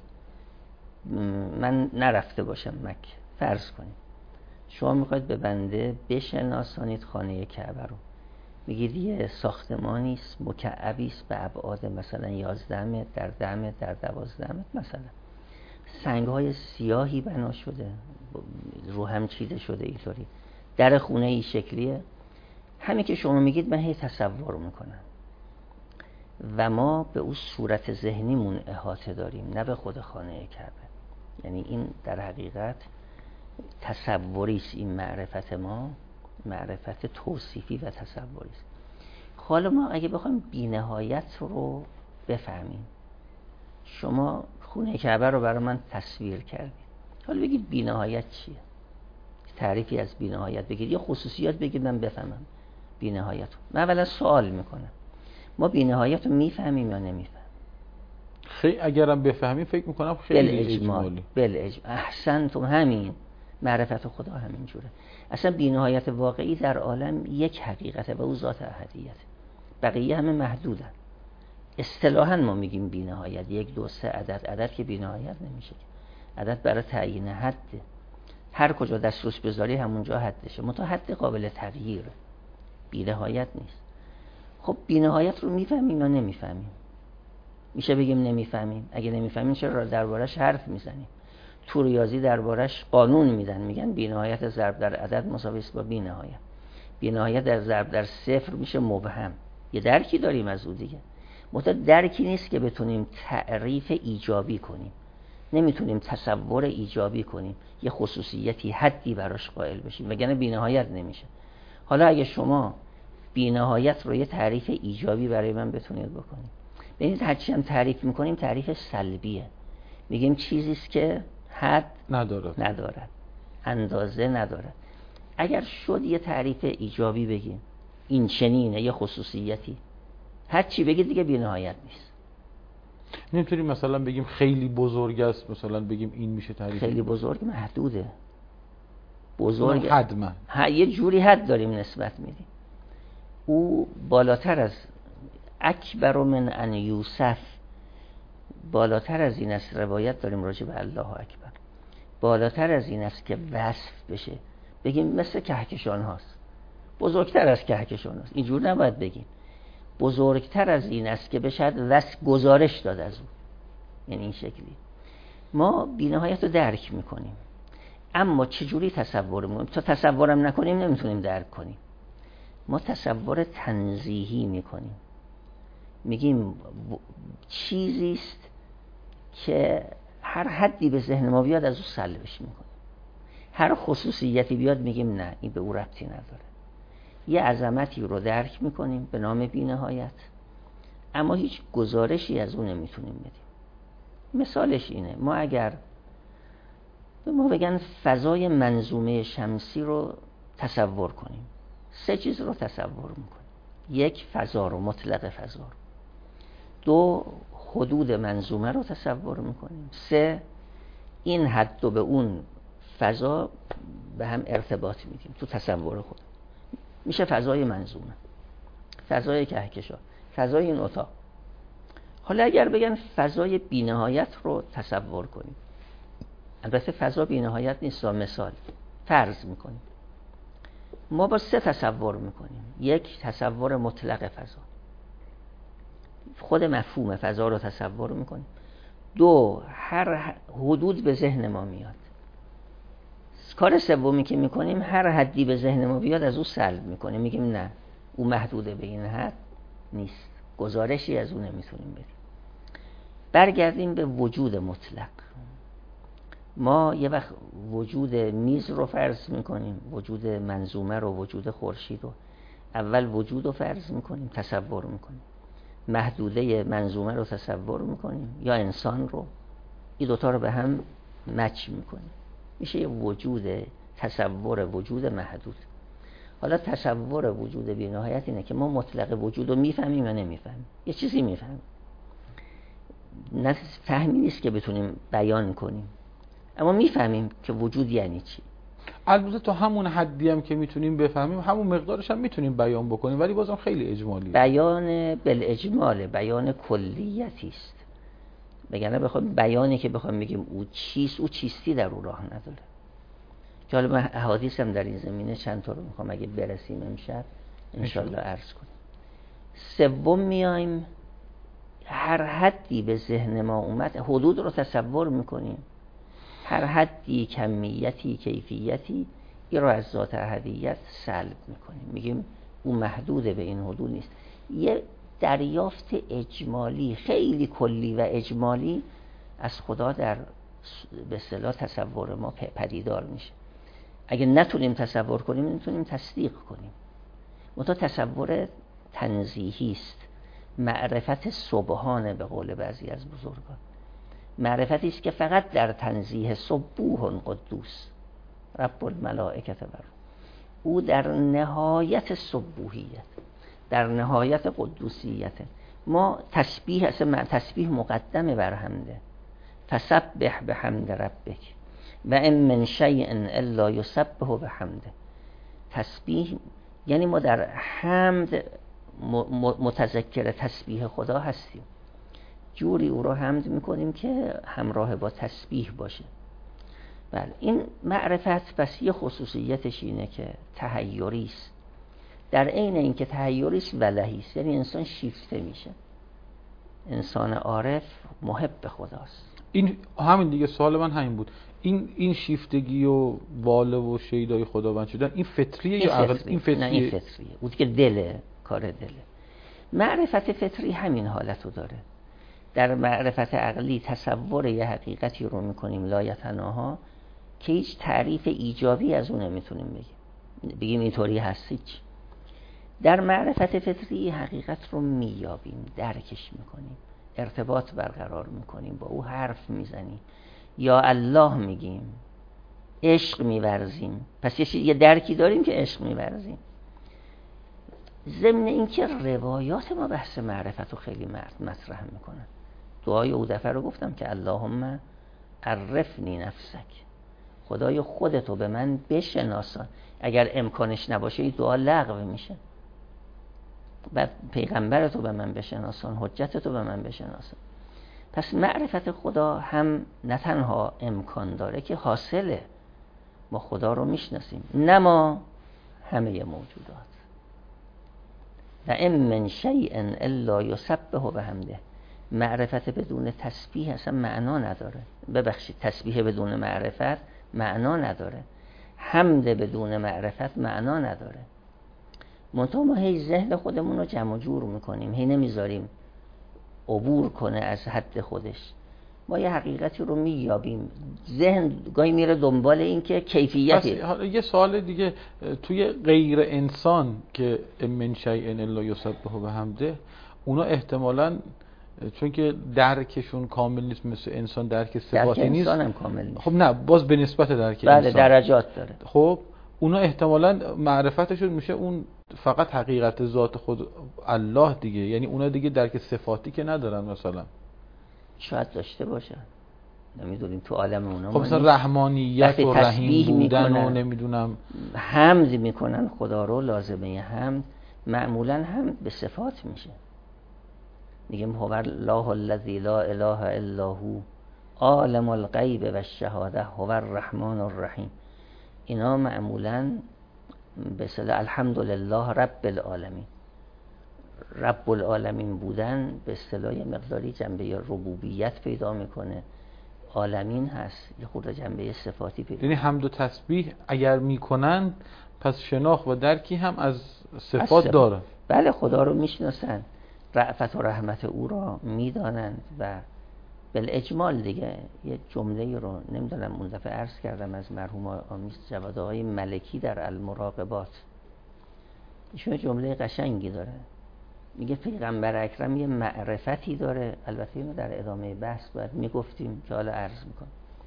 من نرفته باشم مکه، فرض کنید شما میخواید به بنده بشناسانید خانه کعبه رو، میگید یه ساختمانی است مکعبی است به ابعاد مثلا 11 متر در 10 متر در 12 متر، مثلا سنگ‌های سیاهی بنا شده، رو هم چیده شده، اینطوری در خونه ای شکلیه. همین که شما میگید من هی تصور میکنم و ما به اون صورت ذهنیمون احاطه داریم، نه به خود خانه کعبه. یعنی این در حقیقت تصوری است. این معرفت ما معرفت توصیفی و تصوری است. حالا ما اگه بخوایم بی‌نهایت رو بفهمیم، شما خونه کعبه رو برای من تصویر کردید، حالا بگید بی‌نهایت چیه؟ تعریفی از بی‌نهایت بگید، یه خصوصیات بگید من بفهمم بی‌نهایت رو. من اولا سوال میکنم ما بی‌نهایت رو میفهمیم یا نمیفهمیم؟ خیلی اگرم بفهمیم فکر میکنم خیلی اجمالی. احسنتم، همین معرفت خدا همین جوره. اصلا بی‌نهایت واقعی در عالم یک حقیقته و او ذات احدیت، بقیه همه محدودن. اصطلاحاً ما میگیم بی‌نهایت 1 2 3 عدد که بی‌نهایت نمیشه. عدد برای تعیین حده، هر کجا دست روش بذاری همونجا حدشه، منتها حد قابل تغییره، بی‌نهایت نیست. خب بی‌نهایت رو میفهمیم یا نمیفهمیم؟ میشه بگیم نمیفهمیم. اگه نمیفهمیم چرا دربارش حرف میزنیم؟ تو ریاضی دربارش قانون میدن، میگن بی‌نهایت ضرب در عدد مساوی است با بی‌نهایت. بی‌نهایت در ضرب در صفر میشه مبهم. یه درکی داریم از اون دیگه، منتها درکی نیست که بتونیم تعریف ایجابی کنیم، نمیتونیم تصور ایجابی کنیم، یه خصوصیتی حدی براش قائل بشیم، وگرنه بی‌نهایت نمیشه. حالا اگه شما بی‌نهایت رو یه تعریف ایجابی برای من بتونید بکنید، ببینید هرچی هم تعریف میکنیم تعریف سلبیه، میگیم چیزی است که حد ندارد، اندازه ندارد. اگر شد یه تعریف ایجابی بگیم این چنینه، یه خصوصیتی، هر چی بگید دیگه بی‌نهایت نیست. نمیتونیم مثلا بگیم خیلی بزرگ است، مثلا بگیم این میشه تعریف. خیلی بزرگ محدوده، بزرگ حد یه جوری حد داریم نسبت میدیم. او بالاتر از اکبر من ان یوسف، بالاتر از این است. روایت داریم راجع به الله اکبر، بالاتر از این است که وصف بشه، بگیم مثل کهکشان هاست، بزرگتر از کهکشان هاست، اینجور نباید بگیم. بزرگتر از این است که بشد وصف گزارش داد از او، یعنی این شکلی. ما بی‌نهایت رو درک میکنیم، اما چجوری تصور میکنیم؟ تا تصورم نکنیم نمیتونیم درک کنیم. ما تصور تنزیهی میکنیم، میگیم چیزی است که هر حدی به ذهن ما بیاد از او سلبش میکنیم، هر خصوصیتی بیاد میگیم نه این به او ربطی نداره. یه عظمتی رو درک میکنیم به نام بی‌نهایت، اما هیچ گزارشی از اون نمیتونیم بدیم. مثالش اینه، ما اگر به ما بگن فضای منظومه شمسی رو تصور کنیم، 3 چیز رو تصور میکنیم. 1 فضا رو، مطلق فضا رو. 2 حدود منظومه رو تصور میکنیم. 3 این حد و به اون فضا به هم ارتباط میدیم تو تصور خود، میشه فضای منظومه، فضای کهکشان، فضای این اتاق. حالا اگر بگن فضای بی‌نهایت رو تصور کنیم، البته فضا بی‌نهایت نیست، مثال فرض میکنیم، ما با 3 تصور میکنیم. 1 تصور مطلق فضا، خود مفهوم فضا رو تصور میکنیم. 2 هر حدود به ذهن ما میاد. کار سومی که میکنیم هر حدی به ذهن ما بیاد از او سلب میکنیم، میگیم نه او محدوده به این حد نیست، گزارشی از او نمیتونیم بدیم. برگردیم به وجود مطلق. ما یه وقت وجود میز رو فرض میکنیم، وجود منظومه رو، وجود خورشید رو. اول وجود رو فرض میکنیم، تصور میکنیم، محدوده منظومه رو تصور میکنیم یا انسان رو، این دوتا رو به هم مچ میکنیم، میشه یه وجود، تصور وجود محدود. حالا تصور وجود بی نهایت اینه که ما مطلق وجود رو میفهمیم یا نمیفهمیم. یه چیزی میفهمیم، نه فهمی نیست که بتونیم بیان کنیم، اما میفهمیم که وجود یعنی چی. البته تا همون حدی هم که میتونیم بفهمیم همون مقدارش هم میتونیم بیان بکنیم، ولی بازم خیلی اجمالیه. بیان بالاجماله، بیان کلیتی است. بگنه بخوایم بیانی که بخوایم بگیم او چیست، او چیستی در او راه نداره. که حالا من احادیث هم در این زمینه چند تا رو میخوام اگه برسیم امشب انشالله عرض کنیم. سوم میایم هر حدی به ذهن ما اومد حدود رو تصور میکنیم، هر حدی، کمیتی، کیفیتی، این رو از ذات احدیت سلب میکنیم، میگیم او محدود به این حدود نیست. یه دریافت اجمالی خیلی کلی و اجمالی از خدا در به اصطلاح تصور ما پدیدار میشه. اگه نتونیم تصور کنیم نتونیم تصدیق کنیم. منتها تصور تنزیهی است، معرفت سبحانه به قول بعضی از بزرگان. معرفتی است که فقط در تنزیه سبوح قدوس رب الملائکه و او در نهایت سبوحیت، در نهایت قدوسیت. ما تسبیح اصلا تسبیح مقدمه بر حمده، فسبح بحمد ربک و ان من شیء الا یسبح بحمده. تسبیح یعنی ما در حمد متذکر تسبیح خدا هستیم، جوری او را حمد میکنیم که همراه با تسبیح باشه. بله این معرفت پس یه خصوصیتش اینه که تحیری است، در عین اینکه تحیری است ولهی است، یعنی انسان شیفته میشه. انسان عارف محب خداست. این همین دیگه سوال من همین بود، این شیفتگی و واله و شیدای خداوند شدن این فطریه یا عقل؟ این فطریه. نه این فطریه، اون که دله، کار دله. معرفت فطری همین حالتو داره. در معرفت عقلی تصور یه حقیقتی رو میکنیم لایتناها که هیچ تعریف ایجابی از اون نمیتونیم بگیم اینطوری هستیچ. در معرفت فطری حقیقت رو مییابیم، درکش میکنیم، ارتباط برقرار میکنیم، با او حرف میزنیم، یا الله میگیم، عشق میورزیم. پس یه درکی داریم که عشق میورزیم. ضمن اینکه روایات ما بحث معرفت رو خیلی مطرح میکنن. دعای او دفعه رو گفتم که اللهم عرفنی نفسک، خدای خودتو به من بشناسان. اگر امکانش نباشه این دعا لغو میشه. بعد پیغمبرتو به من بشناسان، حجتتو به من بشناسان. پس معرفت خدا هم نه تنها امکان داره که حاصله، ما خدا رو میشناسیم، نه ما، همه موجودات. و ان من شیء الا یسبح بحمده. معرفت بدون تسبیح اصلا معنا نداره. ببخشید، تسبیح بدون معرفت معنا نداره، حمد بدون معرفت معنا نداره. منتها ما هی ذهن خودمون رو جمع جور میکنیم، هی نمیذاریم عبور کنه از حد خودش. ما یه حقیقتی رو مییابیم، ذهن گاهی میره دنبال این که کیفیتی. یه سوال دیگه، توی غیر انسان که من شیء الا یسبح بحمده، اونا احتمالاً چون که درکشون کامل نیست مثل انسان، درک صفاتی نیست. انسان هم کامل نیست. خب نه، باز به نسبت درک بله انسان درجات داره. خب اونا احتمالاً معرفتشون میشه اون فقط حقیقت ذات خود الله دیگه، یعنی اونا دیگه درک صفاتی که ندارن مثلا. شاید داشته باشن، نمیدونیم، تو عالم اونا. خب مثلا رحمانیت و رحیم بودن و نمیدونم حمد میکنن خدا رو، لازمه حمد معمولا حمد به صفات میشه. میگیم هو الله الذی لا اله الا هو عالم الغیب و الشهاده هو الرحمن الرحیم. اینا معمولا به اصطلاح الحمدلله رب العالمین. رب العالمین بودن به اصطلاح یه مقداری جنبه ربوبیت پیدا میکنه، عالمین هست یه خورده جنبه صفاتی پیدا. یعنی حمد و تسبیح اگر میکنن پس شناخت و درکی هم از صفات داره. بله خدا رو میشناسن، رأفت و رحمت او را میدانند و بالاجمال دیگه یه جمله رو نمیدونم اون دفعه عرض کردم از مرحوم آمیز جواد آقای ملکی در المراقبات، ایشون جمله قشنگی داره، میگه پیغمبر اکرم یه معرفتی داره، البته اینو در ادامه بحث باید میگفتیم که حالا عرض میکنم.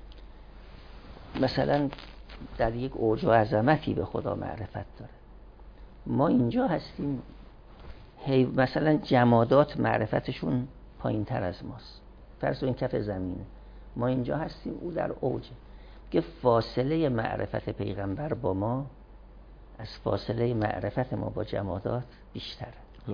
مثلا در یک اوج و عظمتی به خدا معرفت داره. ما اینجا هستیم، مثلا جمادات معرفتشون پایین تر از ماست، فرض این کف زمینه، ما اینجا هستیم، او در اوجه، که فاصله معرفت پیغمبر با ما از فاصله معرفت ما با جمادات بیشتره.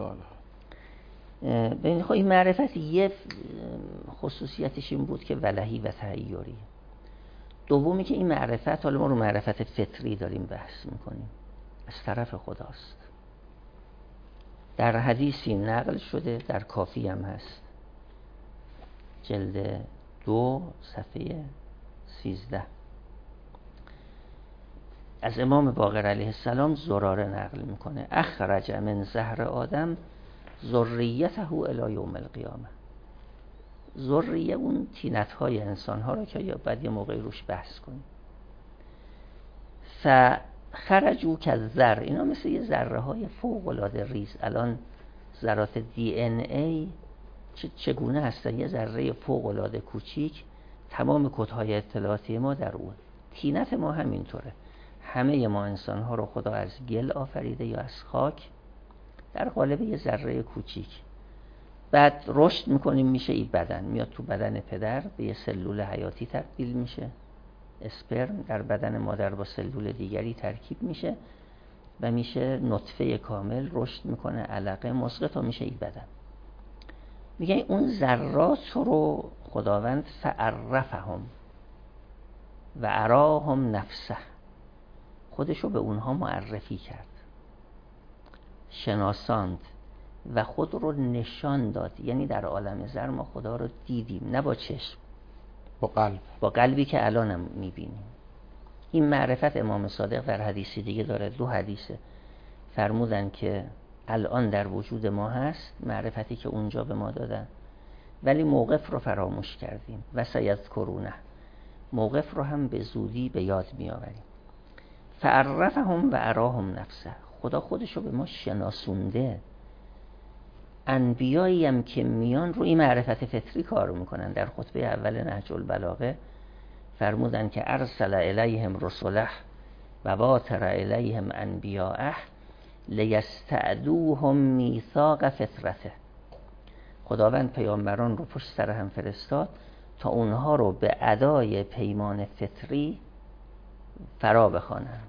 ببین خب این معرفت یه خصوصیتش این بود که ولهی و تحیری. دومی که این معرفت، حالا ما رو معرفت فطری داریم بحث میکنیم، از طرف خداست. در حدیثی نقل شده، در کافی هم هست، جلد 2 صفحه 13، از امام باقر علیه السلام زراره نقل میکنه: اخرج من زهر آدم ذریته الی یوم القیامه. ذریه اون طینت های انسان ها رو که یا بعد یه موقعی روش بحث کنیم. فخرجوا کالذر، اینا مثل یه ذره های فوق العاده ریز. الان ذرات دی ان ای چگونه هستن؟ یه ذره فوق العاده کوچیک، تمام کدهای اطلاعاتی ما در اون. طینت ما همینطوره. همه ما انسان ها رو خدا از گل آفریده یا از خاک، در قالب یه ذره کوچیک. بعد رشد میکنیم، میشه این بدن، میاد تو بدن پدر، به یه سلول حیاتی تبدیل میشه، اسپرم در بدن مادر با سلول دیگری ترکیب میشه و میشه نطفه کامل، رشد میکنه، علقه، مضغه، تا میشه این بدن. میگه اون ذرات رو خداوند فعرفهم و اراهم نفسه، خودشو به اونها معرفی کرد، شناساند و خود رو نشان داد. یعنی در عالم زر ما خدا رو دیدیم، نه با چشم، با قلبی که الانم میبینیم. این معرفت امام صادق در حدیثی دیگه داره، 2 حدیثه، فرمودن که الان در وجود ما هست، معرفتی که اونجا به ما دادن، ولی موقف رو فراموش کردیم. و سیذکرونه، موقف رو هم به زودی به یاد میآوریم. فعرفهم و اراهم نفسه، خدا خودش رو به ما شناسونده. انبیایی هم که میان روی معرفت فطری کار میکنن. در خطبه اول نهج البلاغه فرمودن که ارسل الیهم رسله و باتر الیهم انبیاءه لیستعدوهم میثاق فطرته. خداوند پیامبران رو پشت سر هم فرستاد تا اونها رو به ادای پیمان فطری فرا بخوانند.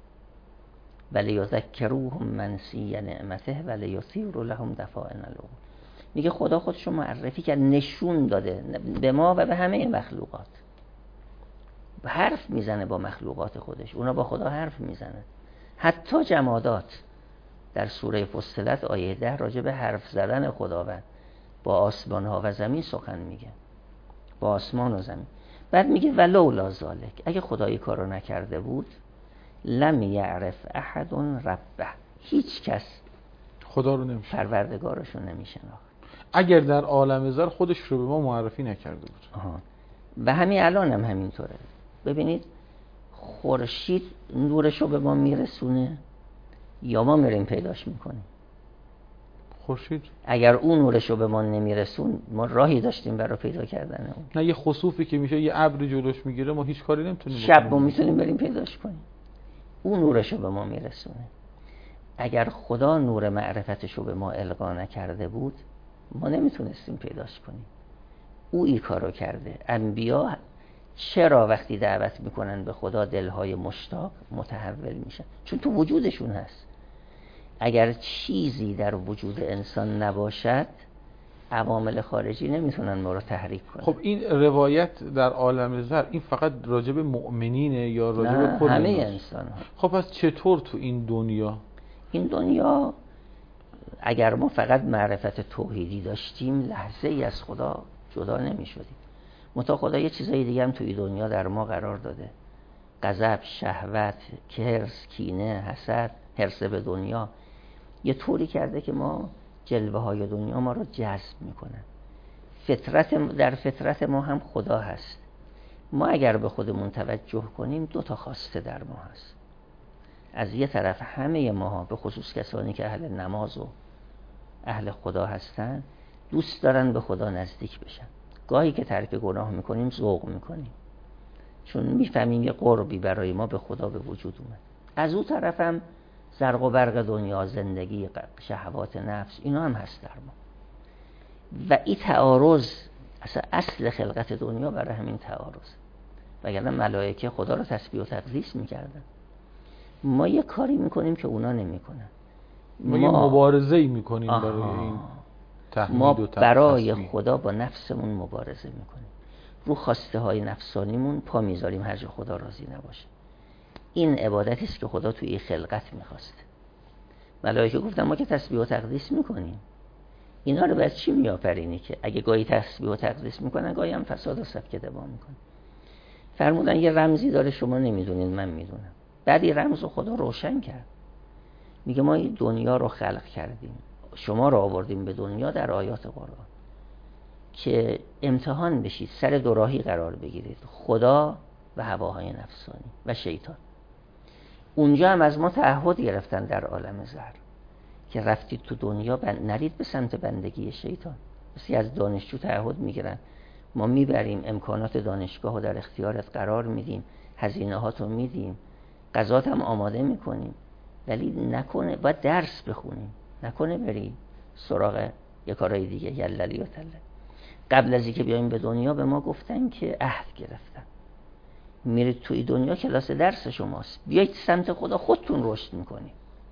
ولیذکروهم منسی نعمته ولیثیر لهم دفائن العقول. میگه خدا خودشو معرفی کرد، نشون داده به ما و به همه مخلوقات. حرف میزنه با مخلوقات خودش، اونا با خدا حرف میزنه. حتی جمادات در سوره فصلت آیه 10 راجع به حرف زدن خداوند با آسمان ها و زمین سخن میگه، با آسمان و زمین. بعد میگه ولولا ذالک، اگه خدایی کارو نکرده بود، لم یعرف احد ربه، هیچ کس خدا رو نمیشه، پروردگارشو نمیشناخت اگر در عالم زر خودش رو به ما معرفی نکرده بود. و همین الان هم همینطوره. ببینید خورشید نورشو به ما میرسونه یا ما میریم پیداش میکنیم؟ خورشید اگر اون نورشو به ما نمیرسون، ما راهی داشتیم برای پیدا کردن اون؟ نه، یه خسوفی که میشه، یه ابری جلوش میگیره، ما هیچ کاری نمیتونیم بکنیم. شب ما میتونیم بریم پیداش کنیم، اون نورشو به ما میرسونه. اگر خدا نور معرفتشو به ما القا نکرده بود، ما نمیتونستیم پیداش کنیم. او این کارو کرده. انبیا چرا وقتی دعوت میکنن به خدا دلهای مشتاق متحول میشن؟ چون تو وجودشون هست. اگر چیزی در وجود انسان نباشد، عوامل خارجی نمیتونن ما رو تحریک کنن. خب این روایت در عالم زر این فقط راجب مؤمنینه یا راجب کل همه انسان ها؟ خب پس چطور تو این دنیا اگر ما فقط معرفت توحیدی داشتیم، لحظه ای از خدا جدا نمی شدیم. منتها خدا یه چیزای دیگه هم توی دنیا در ما قرار داده: غضب، شهوت، حرص، کینه، حسد، حرص به دنیا. یه طوری کرده که ما جلوه های دنیا ما رو جذب میکنن. در فطرت ما هم خدا هست. ما اگر به خودمون توجه کنیم 2 تا خواسته در ما هست. از یه طرف همه ماها به خصوص کسانی که اهل نماز و اهل خدا هستن دوست دارن به خدا نزدیک بشن. گاهی که ترک گناه میکنیم ذوق میکنیم، چون میفهمیم یه قربی برای ما به خدا به وجود اومد. از اون طرف هم زرق و برق دنیا، زندگی، شهوات نفس، اینا هم هست در ما. و این تعارض اصل خلقت دنیا برای همین تعارض. وگرنه ملائکه خدا رو تسبیح و تقدیس میکردن. ما یه کاری میکنیم که اونا نمیکنن. ما یه مبارزه‌ای میکنیم برای این تحمید ما و برای خدا با نفسمون مبارزه میکنیم. رو خواسته های نفسانیمون پا میذاریم هر جا خدا راضی نباشه. این عبادتی است که خدا توی این خلقت میخواسته. ملائکه گفتن ما که تسبیح و تقدیس میکنیم، اینا رو باید چی میآفرینی که اگه گاهی تسبیح و تقدیس میکنن گاهی هم فساد و سفک دماء میکنن. فرمودن یه رمزی داره شما نمیدونید، من میدونم. بعد این رمز رو خدا روشن کرد. میگه ما این دنیا رو خلق کردیم، شما رو آوردیم به دنیا در آیات قرآن که امتحان بشید، سر دوراهی قرار بگیرید، خدا و هواهای نفسانی و شیطان. اونجا هم از ما تعهد گرفتن در عالم زر که رفتید تو دنیا نرید به سمت بندگی شیطان. مثل از دانشجو تعهد میگیرن ما میبریم امکانات دانشگاه رو در اختیارت قرار میدیم، هزینه هاتو میدیم، غذات هم آماده میکنیم، ولی نکنه باید درس بخونیم، نکنه بری سراغ یه کارهای دیگه یللی و تله. قبل از اینکه بیایم به دنیا به ما گفتن که عهد گرفتن میرید توی دنیا کلاس درس شماست، بیایید سمت خدا، خودتون رشد میکنید،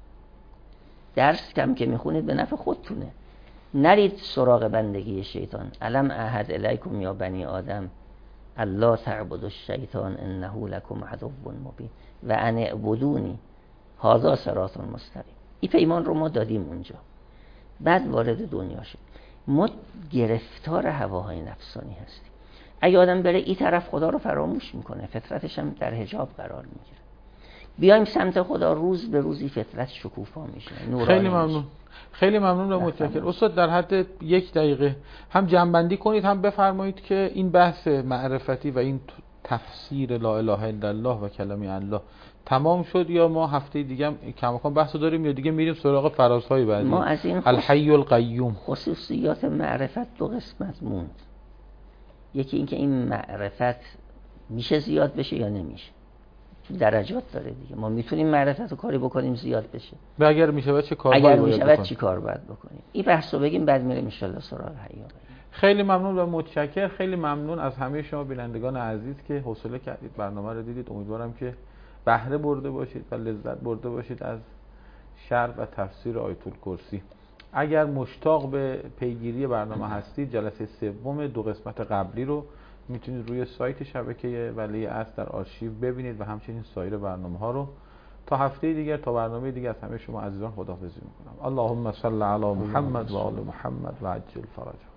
درس کم که میخونید به نفع خودتونه، نرید سراغ بندگی شیطان. الم اعهد الیکم یا بنی آدم الا تعبدوا الشیطان انه لکم عدو مبین و ان اعبدونی هذا صراط مستقیم. این پیمان رو ما دادیم اونجا. بعد وارد دنیا شد. ما گرفتار هواهای نفسانی هستیم. اگه آدم بره این طرف خدا رو فراموش میکنه، فطرتش هم در حجاب قرار میگیره. بیایم سمت خدا، روز به روزی فطرت شکوفا میشه، نورانی. خیلی ممنون. خیلی ممنون و متشکرم. استاد در حد 1 دقیقه هم جنبندی کنید، هم بفرمایید که این بحث معرفتی و این تفسیر لا اله الا الله و کلمه الله تمام شد یا ما هفته دیگه هم کماکان بحثو داریم یا دیگه میریم سراغ فرازهای بعدی؟ ما از این الحی القیوم خصوصیات معرفت 2 قسمت موند. یکی این که این معرفت میشه زیاد بشه یا نمیشه، درجات داره دیگه. ما میتونیم معرفت رو کاری بکنیم زیاد بشه، و اگر میشه چه کار اگر میشه چی کار باید بکنیم. این بحثو بگیم بعد میریم ان شاء الله سراغ حی. خیلی ممنون و متشکر. خیلی ممنون از همه شما بینندگان عزیز که حوصله کردید برنامه رو دیدید. امیدوارم که بهره برده باشید و لذت برده باشید از شرح و تفسیر آیت الکرسی. اگر مشتاق به پیگیری برنامه هستید، جلسه 3 2 قسمت قبلی رو میتونید روی سایت شبکه ولی عصر در آرشیو ببینید و همچنین سایر برنامه ها رو. تا هفته دیگر، تا برنامه دیگر، از همه شما عزیزان خداحافظی میکنم. اللهم صل علی محمد و آل محمد و عجل فرجهم.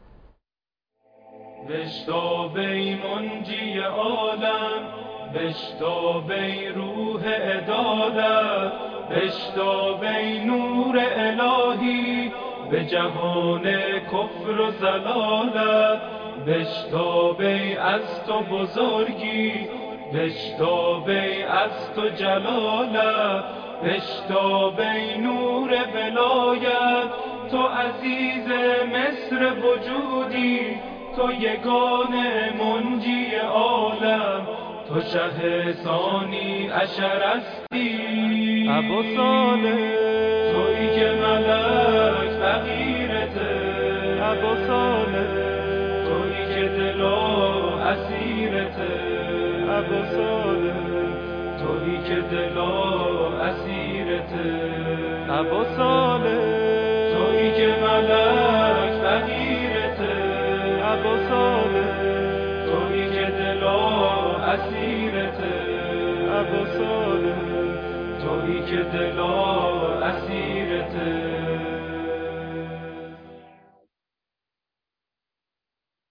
بشتاب ای منجی عالم، بشتاب ای روح عدالت، بشتاب ای نور الهی به جهان کفر و ضلالت، بشتاب ای از تو بزرگی، بشتاب ای از تو جلالت، بشتاب ای نور ولایت، تو عزیز مصر وجودی، تو یگانه منجی عالم، تو شه ثانی عشر هستی، ابو صالح تویی که ملک فقیرته، ابو صالح تویی که دلا اسیرته، ابو صالح تویی که دلا اسیرته، ابو صالح تویی که ملک فقیرته، ابو صالح تویی که دلا اسیرته، ابو صالح تویی که دلا اسیرته.